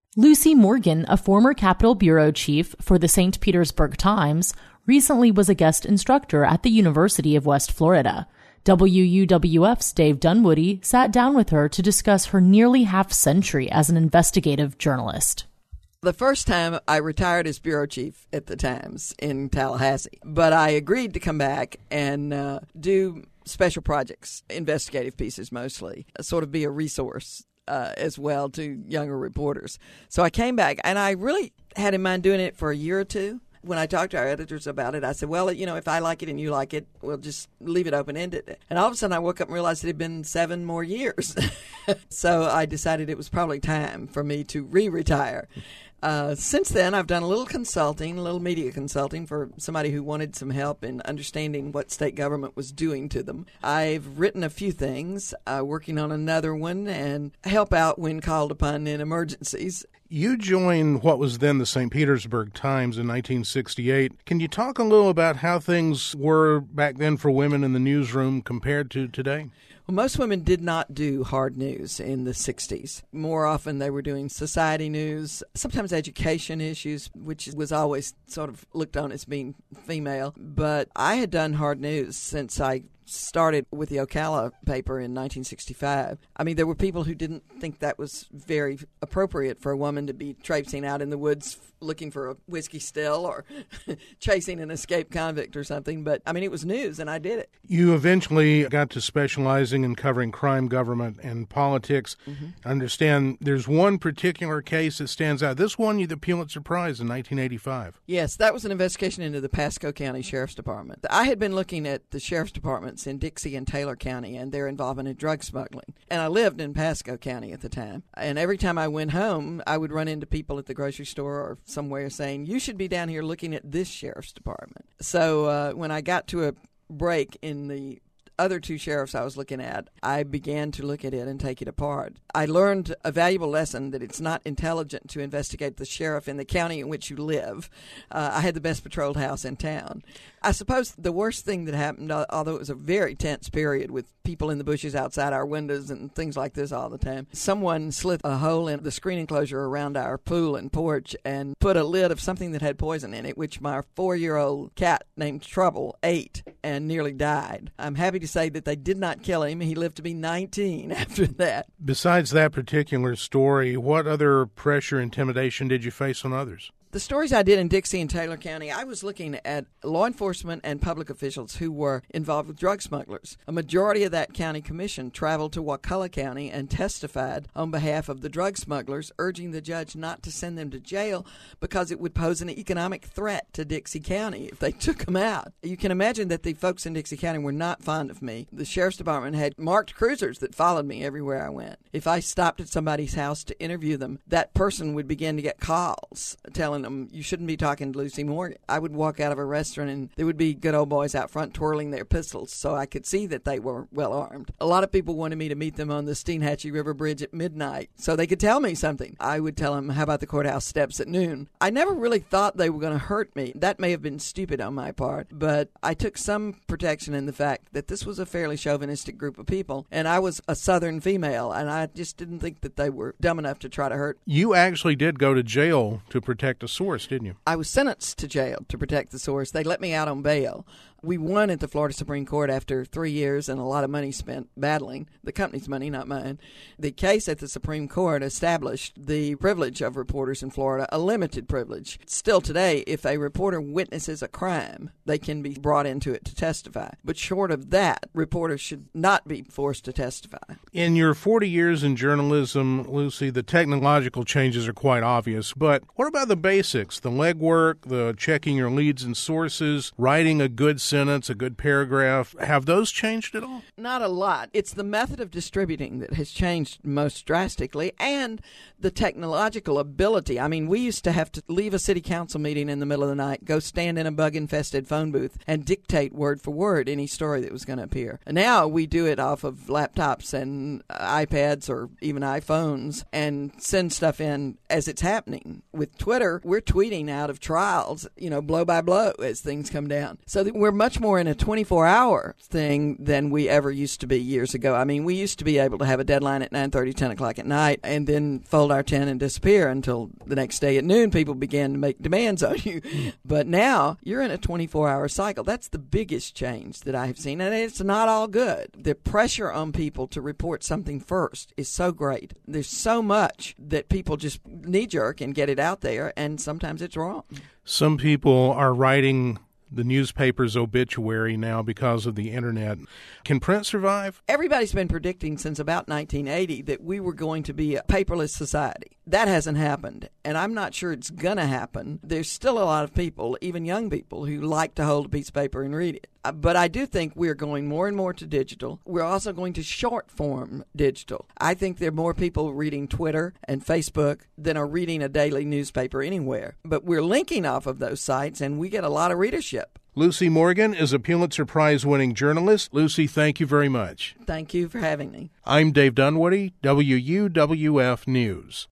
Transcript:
Lucy Morgan, a former Capitol Bureau chief for the St. Petersburg Times, recently was a guest instructor at the University of West Florida. WUWF's Dave Dunwoody sat down with her to discuss her nearly half-century as an investigative journalist. The first time I retired as bureau chief at the Times in Tallahassee, but I agreed to come back and do special projects, investigative pieces mostly, sort of be a resource as well to younger reporters. So I came back, and I really had in mind doing it for a year or two. When I talked to our editors about it, I said, well, if I like it and you like it, we'll just leave it open-ended. And all of a sudden I woke up and realized it had been 7 more years. So I decided it was probably time for me to re-retire. Since then, I've done a little media consulting for somebody who wanted some help in understanding what state government was doing to them. I've written a few things, working on another one, and help out when called upon in emergencies. You joined what was then the St. Petersburg Times in 1968. Can you talk a little about how things were back then for women in the newsroom compared to today? Well, most women did not do hard news in the 60s. More often they were doing society news, sometimes education issues, which was always sort of looked on as being female. But I had done hard news since I started with the Ocala paper in 1965. I mean, there were people who didn't think that was very appropriate for a woman to be traipsing out in the woods looking for a whiskey still or chasing an escaped convict or something. But, I mean, it was news, and I did it. You eventually got to specializing in covering crime, government, and politics. Mm-hmm. I understand there's one particular case that stands out. This won you the Pulitzer Prize in 1985. Yes, that was an investigation into the Pasco County Sheriff's Department. I had been looking at the sheriff's departments in Dixie and Taylor County and their involvement in drug smuggling. And I lived in Pasco County at the time. And every time I went home, I would run into people at the grocery store or somewhere saying, you should be down here looking at this sheriff's department. So when I got to a break in the other 2 sheriffs I was looking at, I began to look at it and take it apart. I learned a valuable lesson that it's not intelligent to investigate the sheriff in the county in which you live. I had the best patrolled house in town. I suppose the worst thing that happened, although it was a very tense period with people in the bushes outside our windows and things like this all the time, someone slit a hole in the screen enclosure around our pool and porch and put a lid of something that had poison in it, which my 4-year-old cat named Trouble ate and nearly died. I'm happy to say that they did not kill him. He lived to be 19 after that. Besides that particular story, what other pressure, intimidation did you face on others? The stories I did in Dixie and Taylor County, I was looking at law enforcement and public officials who were involved with drug smugglers. A majority of that county commission traveled to Wakulla County and testified on behalf of the drug smugglers, urging the judge not to send them to jail because it would pose an economic threat to Dixie County if they took them out. You can imagine that the folks in Dixie County were not fond of me. The sheriff's department had marked cruisers that followed me everywhere I went. If I stopped at somebody's house to interview them, that person would begin to get calls telling them, you shouldn't be talking to Lucy Morgan. I would walk out of a restaurant and there would be good old boys out front twirling their pistols, so I could see that they were well armed. A lot of people wanted me to meet them on the Steinhatchee River Bridge at midnight so they could tell me something. I would tell them, how about the courthouse steps at noon? I never really thought they were going to hurt me. That may have been stupid on my part, but I took some protection in the fact that this was a fairly chauvinistic group of people, and I was a Southern female, and I just didn't think that they were dumb enough to try to hurt. You actually did go to jail to protect a source, didn't you? I was sentenced to jail to protect the source. They let me out on bail. We won at the Florida Supreme Court after 3 years and a lot of money spent battling. The company's money, not mine. The case at the Supreme Court established the privilege of reporters in Florida, a limited privilege. Still today, if a reporter witnesses a crime, they can be brought into it to testify. But short of that, reporters should not be forced to testify. In your 40 years in journalism, Lucy, the technological changes are quite obvious. But what about the basics, the legwork, the checking your leads and sources, writing a good sentence, a good paragraph? Have those changed at all? Not a lot. It's the method of distributing that has changed most drastically, and the technological ability. I mean, we used to have to leave a city council meeting in the middle of the night, go stand in a bug-infested phone booth, and dictate word for word any story that was going to appear. And now we do it off of laptops and iPads or even iPhones and send stuff in as it's happening. With Twitter, we're tweeting out of trials, blow by blow as things come down. So that we're much more in a 24-hour thing than we ever used to be years ago. I mean, we used to be able to have a deadline at 9:30, 10 o'clock at night, and then fold our tent and disappear until the next day at noon. People began to make demands on you. But now you're in a 24-hour cycle. That's the biggest change that I have seen, and it's not all good. The pressure on people to report something first is so great. There's so much that people just knee-jerk and get it out there, and sometimes it's wrong. Some people are writing the newspaper's obituary now because of the internet. Can print survive? Everybody's been predicting since about 1980 that we were going to be a paperless society. That hasn't happened, and I'm not sure it's going to happen. There's still a lot of people, even young people, who like to hold a piece of paper and read it. But I do think we're going more and more to digital. We're also going to short-form digital. I think there are more people reading Twitter and Facebook than are reading a daily newspaper anywhere. But we're linking off of those sites, and we get a lot of readership. Lucy Morgan is a Pulitzer Prize-winning journalist. Lucy, thank you very much. Thank you for having me. I'm Dave Dunwoody, WUWF News.